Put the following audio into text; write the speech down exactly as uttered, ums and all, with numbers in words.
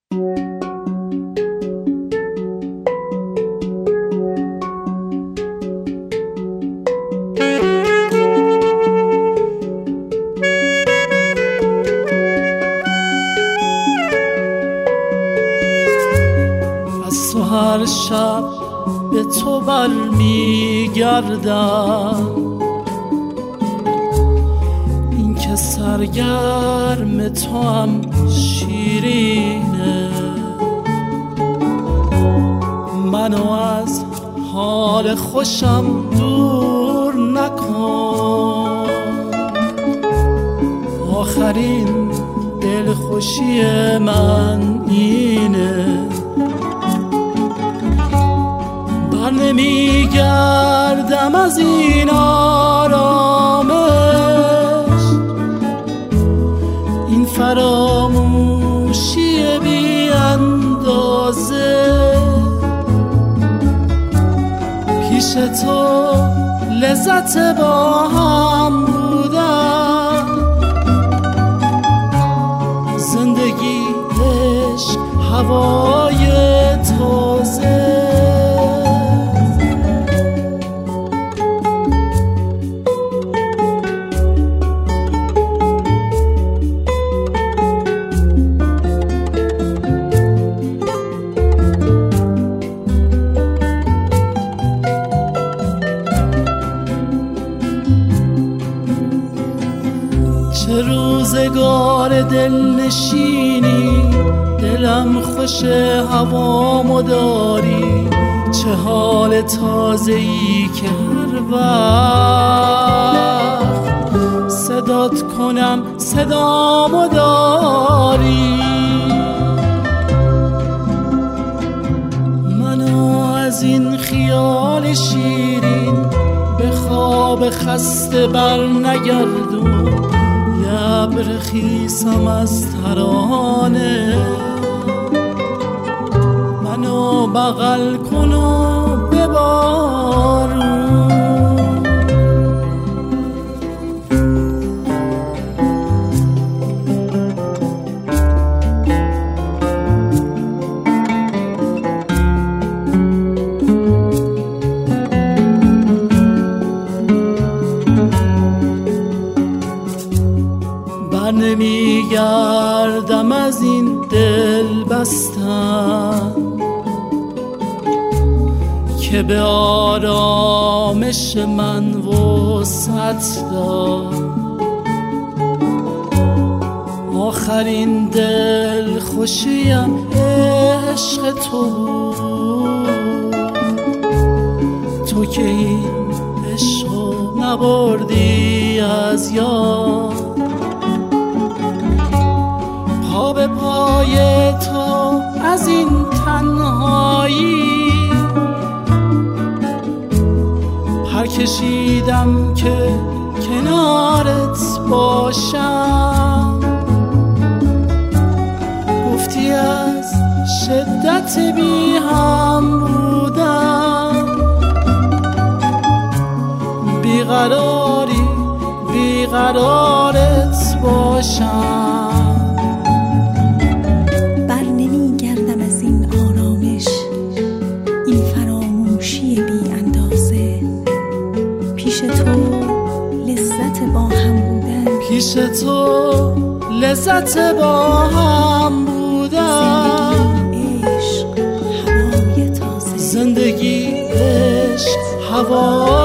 از تو هر شب به تو بر می گردم، این که سرگرم تو هم شیرینه. منو از حال خوشم دور نکن، آخرین دل خوشی من اینه. بر نمی گردم از این آرامش، این فراموشی بی اندازه. پیش تو لذت با هم بودن، زندگی عشق هوای تازه. چه روزگار دل نشینی، دلم خوش هوامو داری. چه حال تازه‌ای که هر وقت صدات کنم صدامو داری. منو از این خیال شیرین به خواب خسته بر نگردون. ابر خیسم از ترانه، منو بغل کن و ببارون. بر نمی گردم از این دل بستن که به آرامش من وسعت داد. آخرین دل خوشیم عشق تو بود، تو که این عشق نبردی از یاد. پا به پای تو از این تنهایی پر کشیدم که کنارت باشم. گفتی از شدت بی هم بودم، بیقراری بیقرارت باشم. پیش تو لذت با هم بودن، عشق هوای تازه. زندگی عشق هوای